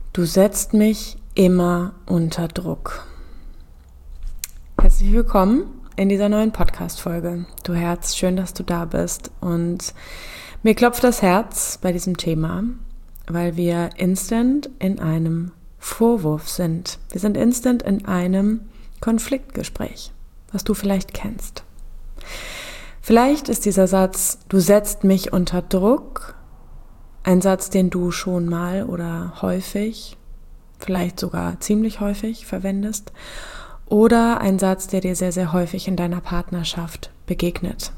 Du setzt mich immer unter Druck. Herzlich willkommen in dieser neuen Podcast-Folge. Du Herz, schön, dass du da bist. Und mir klopft das Herz bei diesem Thema, weil wir instant in einem Vorwurf sind. Wir sind instant in einem Konfliktgespräch, was du vielleicht kennst. Vielleicht ist dieser Satz, du setzt mich unter Druck, ein Satz, den du schon mal oder häufig, vielleicht sogar ziemlich häufig verwendest, oder ein Satz, der dir sehr, sehr häufig in deiner Partnerschaft begegnet.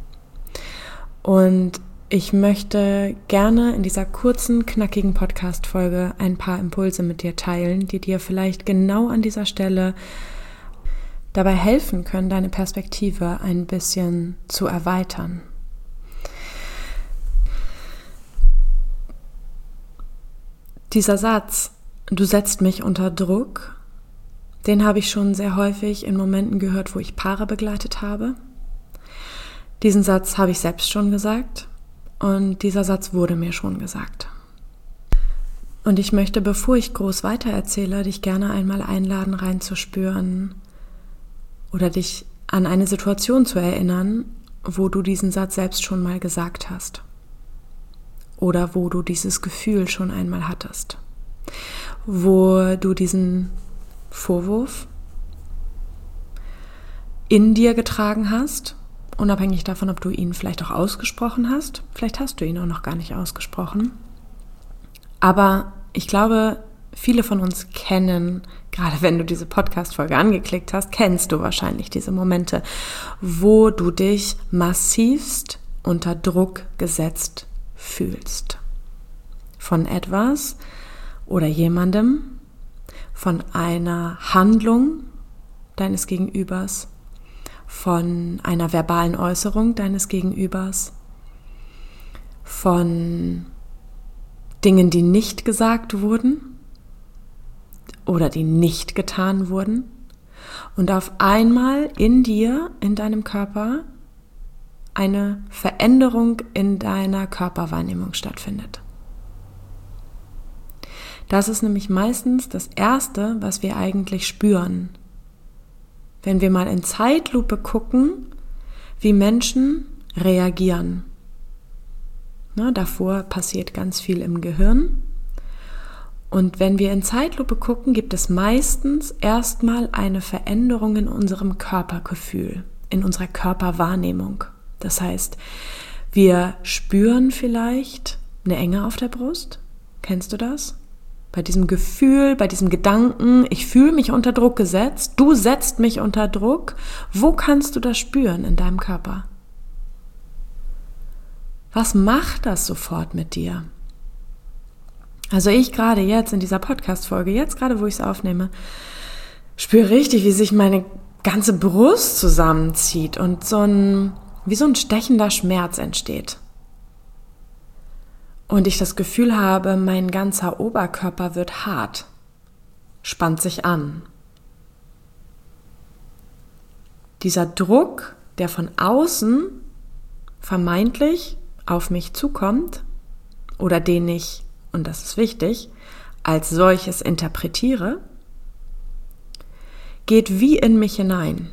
Und ich möchte gerne in dieser kurzen, knackigen Podcast-Folge ein paar Impulse mit dir teilen, die dir vielleicht genau an dieser Stelle dabei helfen können, deine Perspektive ein bisschen zu erweitern. Dieser Satz, du setzt mich unter Druck, den habe ich schon sehr häufig in Momenten gehört, wo ich Paare begleitet habe. Diesen Satz habe ich selbst schon gesagt und dieser Satz wurde mir schon gesagt. Und ich möchte, bevor ich groß weitererzähle, dich gerne einmal einladen, reinzuspüren oder dich an eine Situation zu erinnern, wo du diesen Satz selbst schon mal gesagt hast. Oder wo du dieses Gefühl schon einmal hattest, wo du diesen Vorwurf in dir getragen hast, unabhängig davon, ob du ihn vielleicht auch ausgesprochen hast. Vielleicht hast du ihn auch noch gar nicht ausgesprochen. Aber ich glaube, viele von uns kennen, gerade wenn du diese Podcast-Folge angeklickt hast, kennst du wahrscheinlich diese Momente, wo du dich massivst unter Druck gesetzt fühlst. Von etwas oder jemandem, von einer Handlung deines Gegenübers, von einer verbalen Äußerung deines Gegenübers, von Dingen, die nicht gesagt wurden oder die nicht getan wurden und auf einmal in dir, in deinem Körper, eine Veränderung in deiner Körperwahrnehmung stattfindet. Das ist nämlich meistens das Erste, was wir eigentlich spüren. Wenn wir mal in Zeitlupe gucken, wie Menschen reagieren. Davor passiert ganz viel im Gehirn. Und wenn wir in Zeitlupe gucken, gibt es meistens erstmal eine Veränderung in unserem Körpergefühl, in unserer Körperwahrnehmung. Das heißt, wir spüren vielleicht eine Enge auf der Brust. Kennst du das? Bei diesem Gefühl, bei diesem Gedanken, ich fühle mich unter Druck gesetzt, du setzt mich unter Druck. Wo kannst du das spüren in deinem Körper? Was macht das sofort mit dir? Also ich gerade jetzt in dieser Podcast-Folge, jetzt gerade wo ich es aufnehme, spüre richtig, wie sich meine ganze Brust zusammenzieht und wie so ein stechender Schmerz entsteht. Und ich das Gefühl habe, mein ganzer Oberkörper wird hart, spannt sich an. Dieser Druck, der von außen vermeintlich auf mich zukommt oder den ich, und das ist wichtig, als solches interpretiere, geht wie in mich hinein.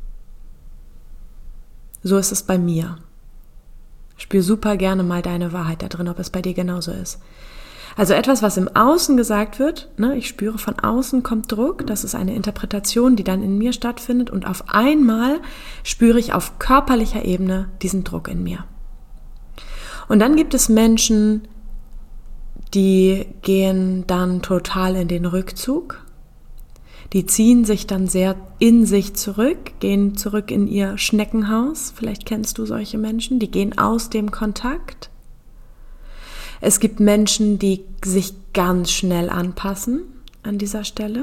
So ist es bei mir. Spür super gerne mal deine Wahrheit da drin, ob es bei dir genauso ist. Also etwas, was im Außen gesagt wird, ich spüre von außen kommt Druck, das ist eine Interpretation, die dann in mir stattfindet und auf einmal spüre ich auf körperlicher Ebene diesen Druck in mir. Und dann gibt es Menschen, die gehen dann total in den Rückzug. Die ziehen sich dann sehr in sich zurück, gehen zurück in ihr Schneckenhaus. Vielleicht kennst du solche Menschen, die gehen aus dem Kontakt. Es gibt Menschen, die sich ganz schnell anpassen an dieser Stelle.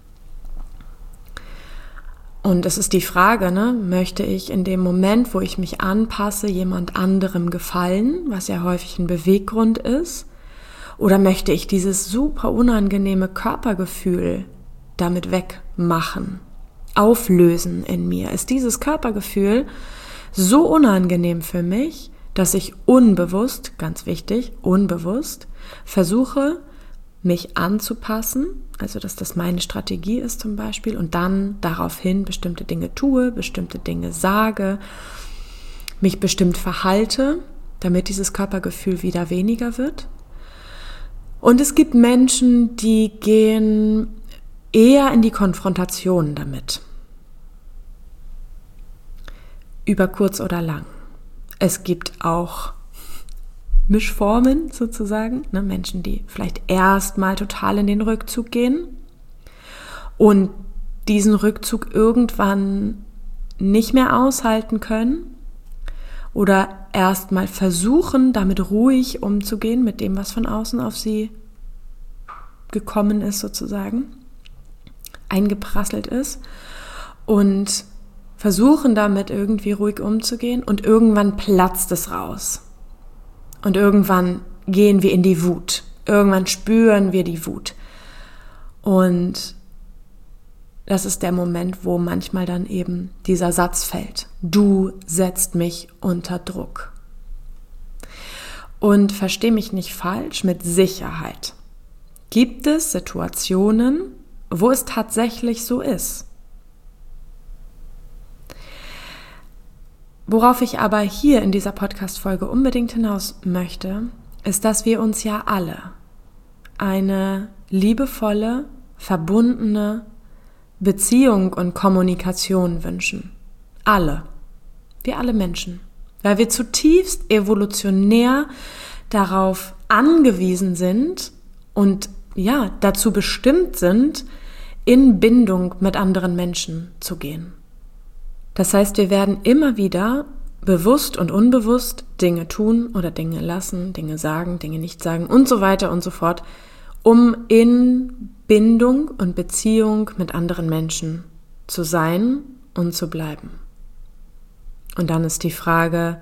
Und es ist die Frage, möchte ich in dem Moment, wo ich mich anpasse, jemand anderem gefallen, was ja häufig ein Beweggrund ist, oder möchte ich dieses super unangenehme Körpergefühl damit wegmachen, auflösen in mir? Ist dieses Körpergefühl so unangenehm für mich, dass ich unbewusst, ganz wichtig, unbewusst, versuche, mich anzupassen, also dass das meine Strategie ist zum Beispiel, und dann daraufhin bestimmte Dinge tue, bestimmte Dinge sage, mich bestimmt verhalte, damit dieses Körpergefühl wieder weniger wird. Und es gibt Menschen, die gehen eher in die Konfrontation damit. Über kurz oder lang. Es gibt auch Mischformen sozusagen, ne? Menschen, die vielleicht erstmal total in den Rückzug gehen und diesen Rückzug irgendwann nicht mehr aushalten können oder erstmal versuchen, damit ruhig umzugehen, mit dem, was von außen auf sie gekommen ist sozusagen, eingeprasselt ist, und versuchen damit irgendwie ruhig umzugehen, und irgendwann platzt es raus. Und irgendwann gehen wir in die Wut. Irgendwann spüren wir die Wut. Und das ist der Moment, wo manchmal dann eben dieser Satz fällt. Du setzt mich unter Druck. Und versteh mich nicht falsch, mit Sicherheit gibt es Situationen, wo es tatsächlich so ist. Worauf ich aber hier in dieser Podcast-Folge unbedingt hinaus möchte, ist, dass wir uns ja alle eine liebevolle, verbundene Beziehung und Kommunikation wünschen. Alle. Wir alle Menschen. Weil wir zutiefst evolutionär darauf angewiesen sind und ja, dazu bestimmt sind, in Bindung mit anderen Menschen zu gehen. Das heißt, wir werden immer wieder bewusst und unbewusst Dinge tun oder Dinge lassen, Dinge sagen, Dinge nicht sagen und so weiter und so fort, um in Bindung und Beziehung mit anderen Menschen zu sein und zu bleiben. Und dann ist die Frage,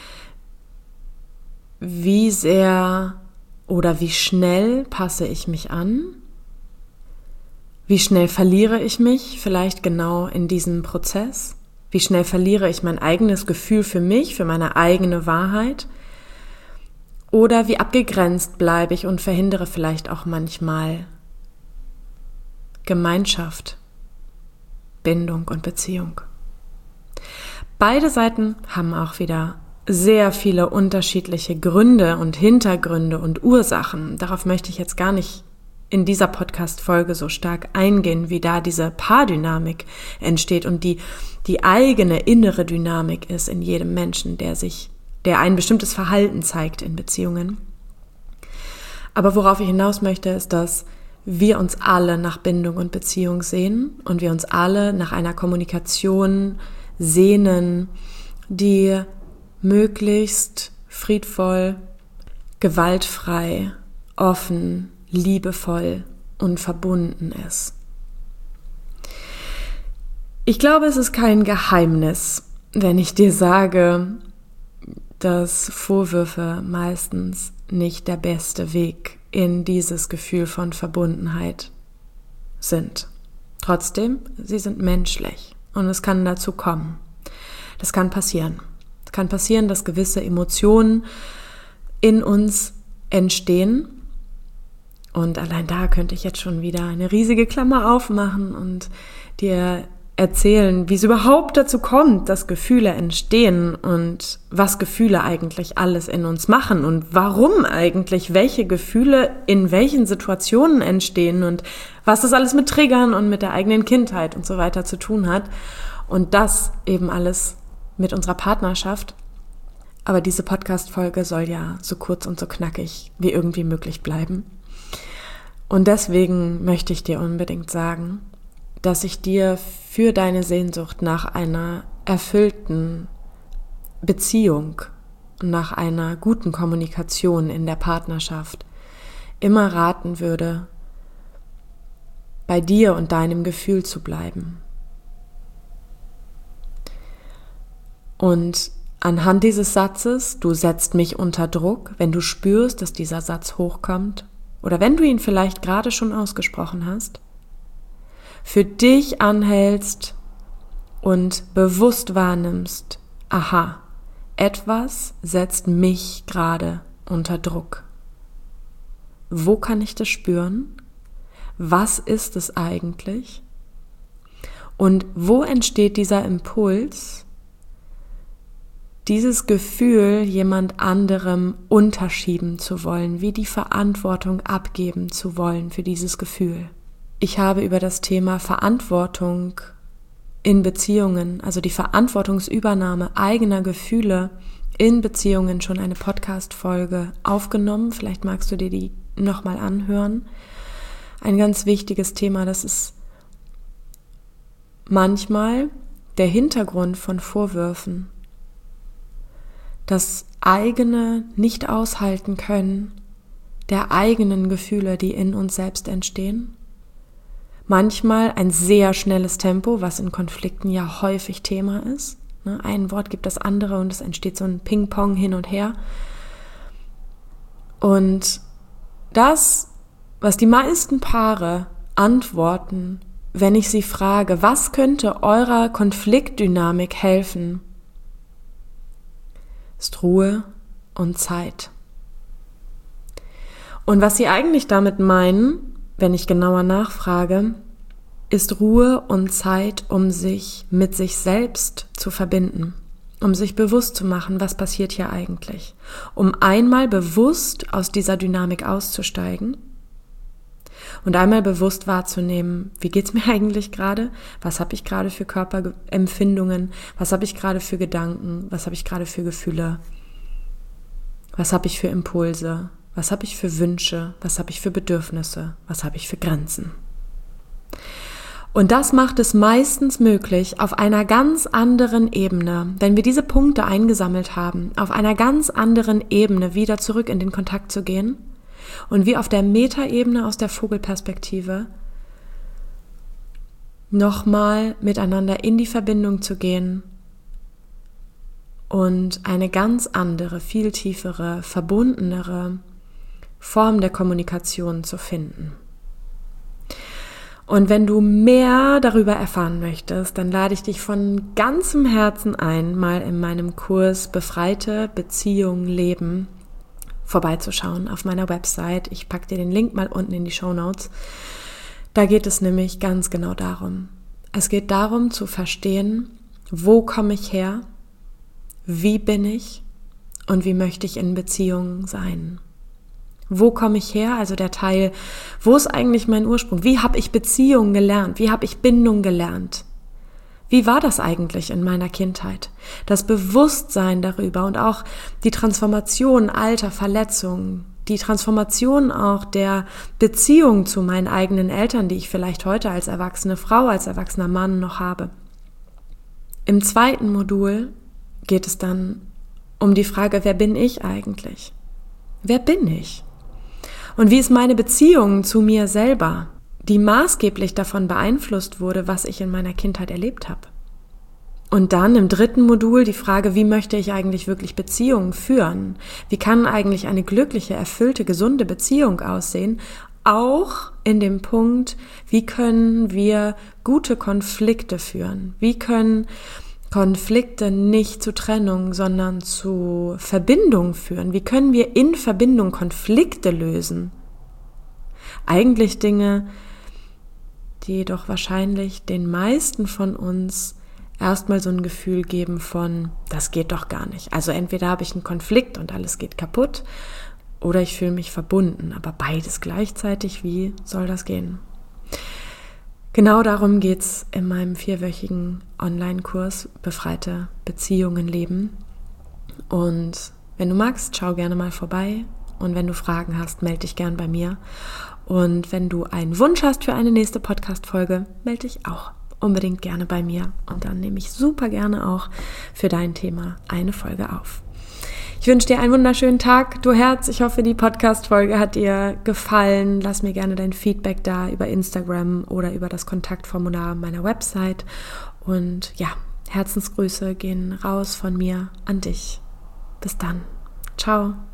wie sehr oder wie schnell passe ich mich an? Wie schnell verliere ich mich vielleicht genau in diesem Prozess? Wie schnell verliere ich mein eigenes Gefühl für mich, für meine eigene Wahrheit? Oder wie abgegrenzt bleibe ich und verhindere vielleicht auch manchmal Gemeinschaft, Bindung und Beziehung? Beide Seiten haben auch wieder sehr viele unterschiedliche Gründe und Hintergründe und Ursachen. Darauf möchte ich jetzt gar nicht in dieser Podcast-Folge so stark eingehen, wie da diese Paardynamik entsteht und die eigene innere Dynamik ist in jedem Menschen, der ein bestimmtes Verhalten zeigt in Beziehungen. Aber worauf ich hinaus möchte, ist, dass wir uns alle nach Bindung und Beziehung sehen und wir uns alle nach einer Kommunikation sehnen, die möglichst friedvoll, gewaltfrei, offen, liebevoll und verbunden ist. Ich glaube, es ist kein Geheimnis, wenn ich dir sage, dass Vorwürfe meistens nicht der beste Weg in dieses Gefühl von Verbundenheit sind. Trotzdem, sie sind menschlich und es kann dazu kommen. Das kann passieren. Es kann passieren, dass gewisse Emotionen in uns entstehen. Und allein da könnte ich jetzt schon wieder eine riesige Klammer aufmachen und dir erzählen, wie es überhaupt dazu kommt, dass Gefühle entstehen und was Gefühle eigentlich alles in uns machen und warum eigentlich welche Gefühle in welchen Situationen entstehen und was das alles mit Triggern und mit der eigenen Kindheit und so weiter zu tun hat. Und das eben alles mit unserer Partnerschaft. Aber diese Podcast-Folge soll ja so kurz und so knackig wie irgendwie möglich bleiben. Und deswegen möchte ich dir unbedingt sagen, dass ich dir für deine Sehnsucht nach einer erfüllten Beziehung und nach einer guten Kommunikation in der Partnerschaft immer raten würde, bei dir und deinem Gefühl zu bleiben. Und anhand dieses Satzes, du setzt mich unter Druck, wenn du spürst, dass dieser Satz hochkommt, oder wenn du ihn vielleicht gerade schon ausgesprochen hast, für dich anhältst und bewusst wahrnimmst, aha, etwas setzt mich gerade unter Druck. wo kann ich das spüren? Was ist es eigentlich? Und wo entsteht dieser Impuls, dieses Gefühl, jemand anderem unterschieben zu wollen, wie die Verantwortung abgeben zu wollen für dieses Gefühl? Ich habe über das Thema Verantwortung in Beziehungen, also die Verantwortungsübernahme eigener Gefühle in Beziehungen schon eine Podcast-Folge aufgenommen. Vielleicht magst du dir die nochmal anhören. Ein ganz wichtiges Thema, das ist manchmal der Hintergrund von Vorwürfen. Das eigene nicht aushalten können der eigenen Gefühle, die in uns selbst entstehen. Manchmal ein sehr schnelles Tempo, was in Konflikten ja häufig Thema ist. Ein Wort gibt das andere und es entsteht so ein Ping-Pong hin und her. Und das, was die meisten Paare antworten, wenn ich sie frage, was könnte eurer Konfliktdynamik helfen, ist Ruhe und Zeit. Und was sie eigentlich damit meinen, wenn ich genauer nachfrage, ist Ruhe und Zeit, um sich mit sich selbst zu verbinden, um sich bewusst zu machen, was passiert hier eigentlich, um einmal bewusst aus dieser Dynamik auszusteigen und einmal bewusst wahrzunehmen, wie geht's mir eigentlich gerade, was habe ich gerade für Körperempfindungen, was habe ich gerade für Gedanken, was habe ich gerade für Gefühle, was habe ich für Impulse, was habe ich für Wünsche, was habe ich für Bedürfnisse, was habe ich für Grenzen. Und das macht es meistens möglich, auf einer ganz anderen Ebene, wenn wir diese Punkte eingesammelt haben, auf einer ganz anderen Ebene wieder zurück in den Kontakt zu gehen und wie auf der Metaebene aus der Vogelperspektive nochmal miteinander in die Verbindung zu gehen und eine ganz andere, viel tiefere, verbundenere Form der Kommunikation zu finden. Und wenn du mehr darüber erfahren möchtest, dann lade ich dich von ganzem Herzen ein, mal in meinem Kurs Befreite Beziehung leben vorbeizuschauen auf meiner Website. Ich packe dir den Link mal unten in die Shownotes. Da geht es nämlich ganz genau darum. Es geht darum zu verstehen, wo komme ich her, wie bin ich und wie möchte ich in Beziehungen sein. Wo komme ich her? Also der Teil, wo ist eigentlich mein Ursprung? Wie habe ich Beziehungen gelernt? Wie habe ich Bindung gelernt? Wie war das eigentlich in meiner Kindheit? Das Bewusstsein darüber und auch die Transformation alter Verletzungen, die Transformation auch der Beziehung zu meinen eigenen Eltern, die ich vielleicht heute als erwachsene Frau, als erwachsener Mann noch habe. Im zweiten Modul geht es dann um die Frage, wer bin ich eigentlich? Wer bin ich? Und wie ist meine Beziehung zu mir selber, die maßgeblich davon beeinflusst wurde, was ich in meiner Kindheit erlebt habe? Und dann im dritten Modul die Frage, wie möchte ich eigentlich wirklich Beziehungen führen? Wie kann eigentlich eine glückliche, erfüllte, gesunde Beziehung aussehen? Auch in dem Punkt, wie können wir gute Konflikte führen? Wie können Konflikte nicht zu Trennung, sondern zu Verbindung führen? Wie können wir in Verbindung Konflikte lösen? Eigentlich Dinge, die doch wahrscheinlich den meisten von uns erstmal so ein Gefühl geben von, das geht doch gar nicht. Also entweder habe ich einen Konflikt und alles geht kaputt oder ich fühle mich verbunden, aber beides gleichzeitig, wie soll das gehen? Genau darum geht's in meinem 4-wöchigen Online-Kurs Befreite Beziehungen leben. Und wenn du magst, schau gerne mal vorbei. Und wenn du Fragen hast, melde dich gern bei mir. Und wenn du einen Wunsch hast für eine nächste Podcast-Folge, melde dich auch unbedingt gerne bei mir. Und dann nehme ich super gerne auch für dein Thema eine Folge auf. Ich wünsche dir einen wunderschönen Tag, du Herz. Ich hoffe, die Podcast-Folge hat dir gefallen. Lass mir gerne dein Feedback da über Instagram oder über das Kontaktformular meiner Website. Und ja, Herzensgrüße gehen raus von mir an dich. Bis dann. Ciao.